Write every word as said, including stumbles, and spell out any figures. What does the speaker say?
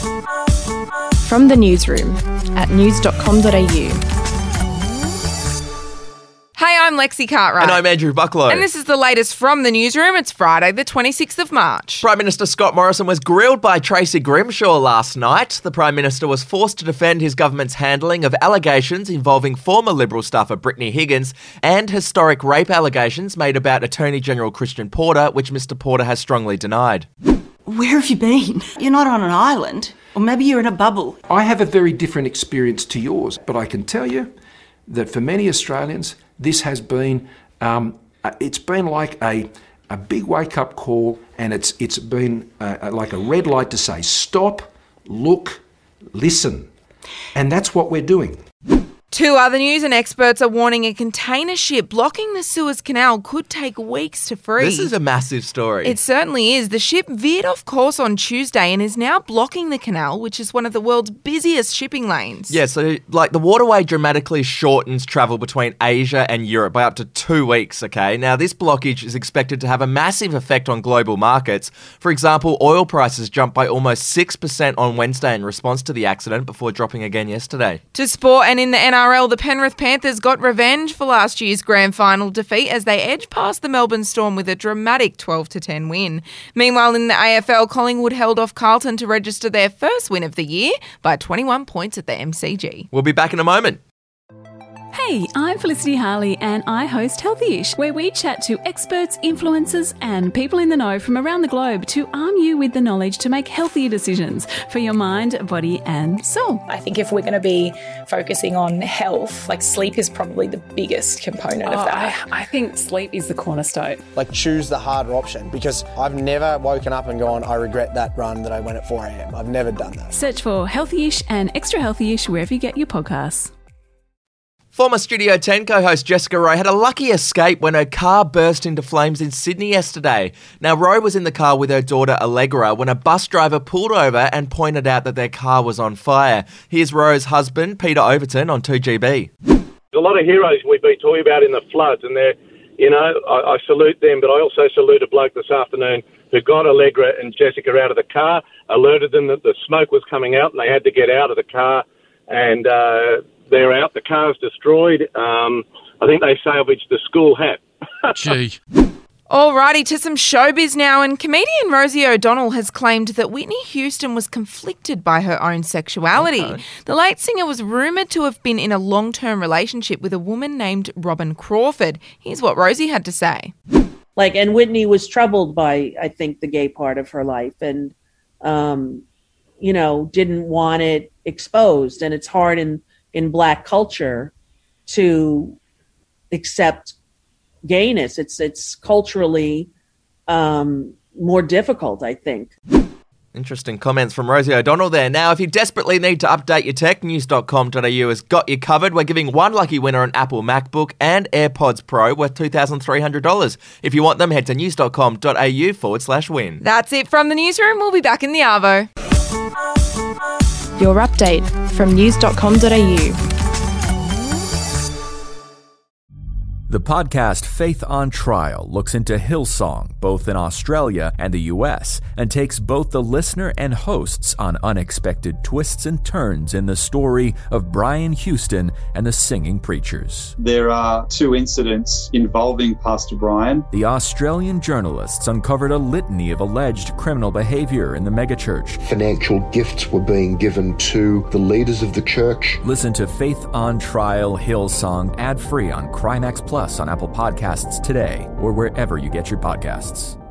From the newsroom at news dot com dot a u. Hey, I'm Lexi Cartwright. And I'm Andrew Bucklow. And this is the latest from the newsroom. It's Friday, the twenty-sixth of March. Prime Minister Scott Morrison was grilled by Tracy Grimshaw last night. The Prime Minister was forced to defend his government's handling of allegations involving former Liberal staffer Brittany Higgins and historic rape allegations made about Attorney General Christian Porter, which Mister Porter has strongly denied. Where have you been? You're not on an island. Or maybe you're in a bubble. I have a very different experience to yours, but I can tell you that for many Australians, this has been, um, it's been like a, a big wake-up call, and it's it's been uh, like a red light to say, stop, look, listen. And that's what we're doing. Two other news, and experts are warning a container ship blocking the Suez Canal could take weeks to free. This is a massive story. It certainly is. The ship veered off course on Tuesday and is now blocking the canal, which is one of the world's busiest shipping lanes. Yeah, so like the waterway dramatically shortens travel between Asia and Europe by up to two weeks, okay? Now, this blockage is expected to have a massive effect on global markets. For example, oil prices jumped by almost six percent on Wednesday in response to the accident before dropping again yesterday. To sport, and in the N R L, the Penrith Panthers got revenge for last year's grand final defeat as they edged past the Melbourne Storm with a dramatic twelve to ten win. Meanwhile, in the A F L, Collingwood held off Carlton to register their first win of the year by twenty-one points at the M C G. We'll be back in a moment. Hey, I'm Felicity Harley and I host Healthyish, where we chat to experts, influencers and people in the know from around the globe to arm you with the knowledge to make healthier decisions for your mind, body and soul. I think if we're going to be focusing on health, like sleep is probably the biggest component oh, of that. I, I think sleep is the cornerstone. Like choose the harder option, because I've never woken up and gone, I regret that run that I went at four a.m. I've never done that. Search for Healthyish and Extra Healthyish wherever you get your podcasts. Former Studio ten co-host Jessica Rowe had a lucky escape when her car burst into flames in Sydney yesterday. Now, Rowe was in the car with her daughter Allegra when a bus driver pulled over and pointed out that their car was on fire. Here's Rowe's husband, Peter Overton, on two G B. There's a lot of heroes we've been talking about in the floods, and they're, you know, I, I salute them, but I also salute a bloke this afternoon who got Allegra and Jessica out of the car, alerted them that the smoke was coming out and they had to get out of the car, and uh, they're out. The car's destroyed. Um, I think they salvaged the school hat. Gee. Alrighty, to some showbiz now, and comedian Rosie O'Donnell has claimed that Whitney Houston was conflicted by her own sexuality. Okay. The late singer was rumoured to have been in a long-term relationship with a woman named Robin Crawford. Here's what Rosie had to say. Like, and Whitney was troubled by, I think, the gay part of her life, and, um, you know, didn't want it exposed. And it's hard in in Black culture to accept gayness. It's it's culturally um, more difficult, I think. Interesting comments from Rosie O'Donnell there. Now, if you desperately need to update your tech, news dot com dot a u has got you covered. We're giving one lucky winner an Apple MacBook and AirPods Pro worth two thousand three hundred dollars. If you want them, head to news dot com dot a u forward slash win. That's it from the newsroom. We'll be back in the Arvo. Your update from news dot com dot a u. The podcast Faith on Trial looks into Hillsong, both in Australia and the U S, and takes both the listener and hosts on unexpected twists and turns in the story of Brian Houston and the Singing Preachers. There are two incidents involving Pastor Brian. The Australian journalists uncovered a litany of alleged criminal behaviour in the megachurch. Financial gifts were being given to the leaders of the church. Listen to Faith on Trial Hillsong ad-free on Crimex Plus on Apple Podcasts today or wherever you get your podcasts.